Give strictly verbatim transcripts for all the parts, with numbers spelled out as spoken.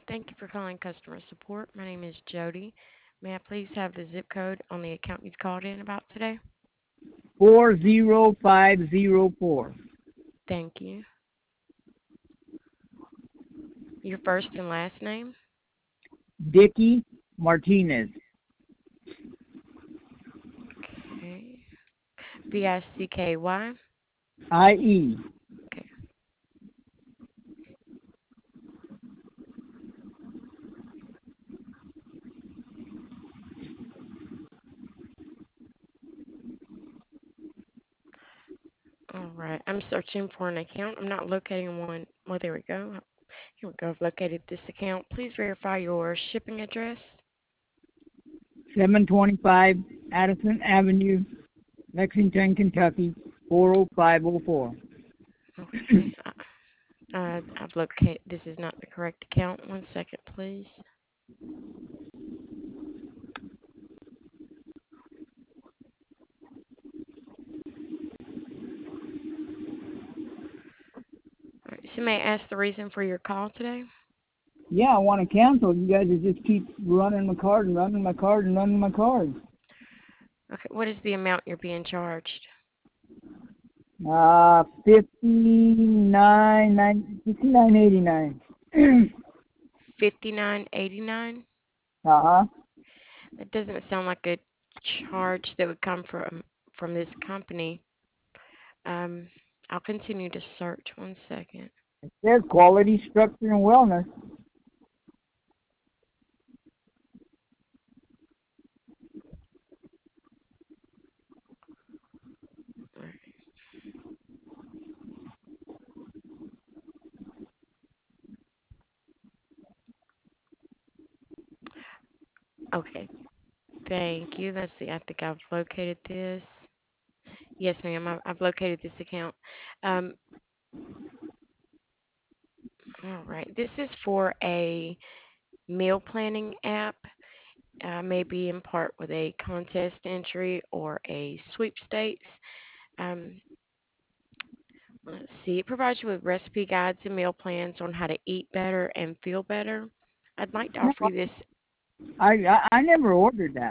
Thank you for calling customer support. My name is Jody. May I please have the zip code on the account you've called in about today? four zero five zero four. Thank you. Your first and last name? Dicky Martinez. Okay. V I C K Y? I E. Okay. All right. I'm searching for an account. I'm not locating one. Well, there we go. Here we go. I've located this account. Please verify your shipping address. seven twenty-five Addison Avenue, Lexington, Kentucky, four oh five oh four. Okay. Uh, I've located. This is not the correct account. One second, please. All right. So may I ask the reason for your call today? Yeah, I want to cancel. You guys just keep running my card and running my card and running my card. Okay. What is the amount you're being charged? Uh, fifty-nine, nine, fifty-nine eighty-nine. Fifty-nine eighty-nine. Uh-huh. That doesn't sound like a charge that would come from from this company. Um, I'll continue to search. One second. It says quality, structure, and wellness. All right. Okay. Thank you. Let's see. I think I've located this. Yes, ma'am. I've, I've located this account. Um, all right. This is for a meal planning app, uh, maybe in part with a contest entry or a sweepstakes. Um, let's see. It provides you with recipe guides and meal plans on how to eat better and feel better. I'd like to No, offer you this. I, I, I never ordered that.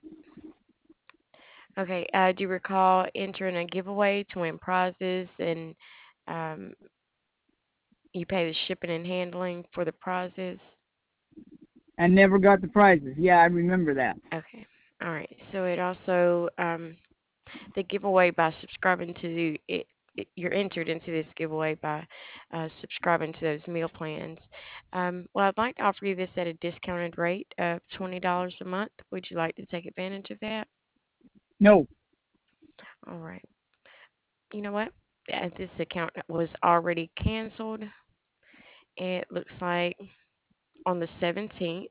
Okay. Uh, do you recall entering a giveaway to win prizes and um, you pay the shipping and handling for the prizes? I never got the prizes. Yeah, I remember that. Okay. All right. So it also um, the giveaway by subscribing to it, it. You're entered into this giveaway by uh, subscribing to those meal plans. Um, well, I'd like to offer you this at a discounted rate of twenty dollars a month. Would you like to take advantage of that? No. All right. You know what? Uh, This account was already canceled. It looks like on the seventeenth,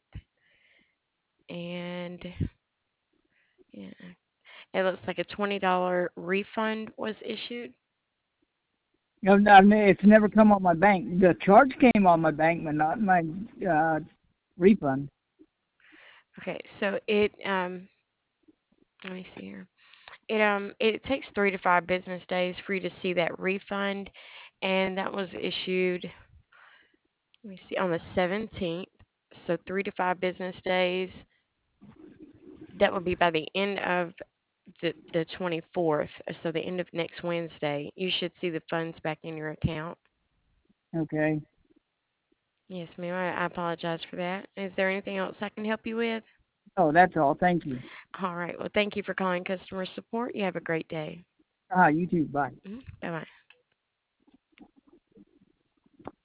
and yeah, it looks like a twenty dollars refund was issued. No, no, I mean, it's never come on my bank. The charge came on my bank, but not my uh, refund. Okay, so it um let me see here. It um it takes three to five business days for you to see that refund, and that was issued. Let me see on the seventeenth. So three to five business days. That would be by the end of the the twenty-fourth. So the end of next Wednesday. You should see the funds back in your account. Okay. Yes, ma'am. I, I apologize for that. Is there anything else I can help you with? Oh, that's all. Thank you. All right. Well, thank you for calling customer support. You have a great day. Ah, you too. Bye. Bye bye.